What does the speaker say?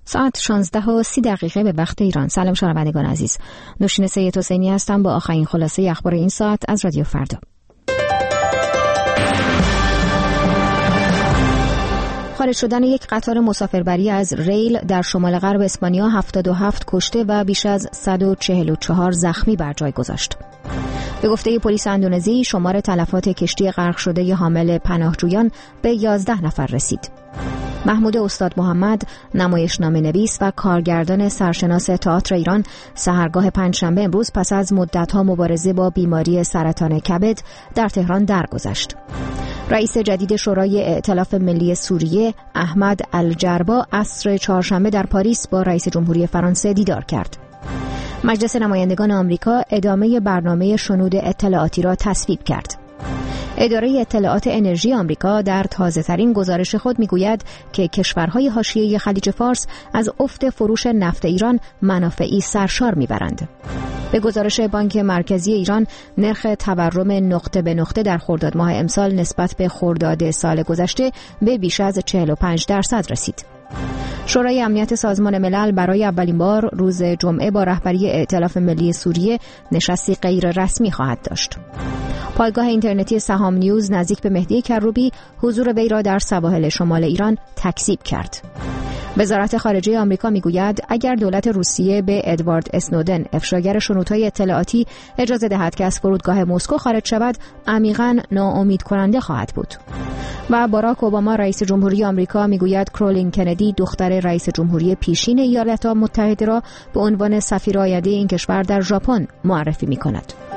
ساعت 16:30 به وقت ایران. سلام شنوندگان عزیز. نوشین سید حسینی هستم با آخرین خلاصه اخبار این ساعت از رادیو فردا. خارج شدن یک قطار مسافربری از ریل در شمال غرب اسپانیا 77 کشته و بیش از 144 زخمی بر جای گذاشت. به گفته پلیس اندونزی شمار تلفات کشتی غرق شده حامل پناهجویان به 11 نفر رسید. محمود استاد محمد، نمایشنامه نویس و کارگردان سرشناس تئاتر ایران، سحرگاه پنجشنبه امروز پس از مدت‌ها مبارزه با بیماری سرطان کبد در تهران درگذشت. رئیس جدید شورای ائتلاف ملی سوریه احمد الجربا عصر چهارشنبه در پاریس با رئیس جمهوری فرانسه دیدار کرد. مجلس نمایندگان آمریکا ادامه برنامه شنود اطلاعاتی را تصویب کرد. اداره اطلاعات انرژی آمریکا در تازه‌ترین گزارش خود می‌گوید که کشورهای حاشیه خلیج فارس از افت فروش نفت ایران منافعی سرشار می‌برند. به گزارش بانک مرکزی ایران نرخ تورم نقطه به نقطه در خرداد ماه امسال نسبت به خرداد سال گذشته به بیش از 45% رسید. شورای امنیت سازمان ملل برای اولین بار روز جمعه با رهبری ائتلاف ملی سوریه نشستی غیر رسمی خواهد داشت. پایگاه اینترنتی سهام نیوز نزدیک به مهدی کروبی حضور وی را در سواحل شمال ایران تکذیب کرد. وزارت خارجه آمریکا میگوید اگر دولت روسیه به ادوارد اسنودن افشاگر شنودهای اطلاعاتی اجازه دهد که از فرودگاه مسکو خارج شود، عمیقاً ناامید کننده خواهد بود. و باراک اوباما رئیس جمهوری آمریکا میگوید کرولین کندی دختر رئیس جمهوری پیشین ایالات متحده را به عنوان سفیر آینده این کشور در ژاپن معرفی می‌کند.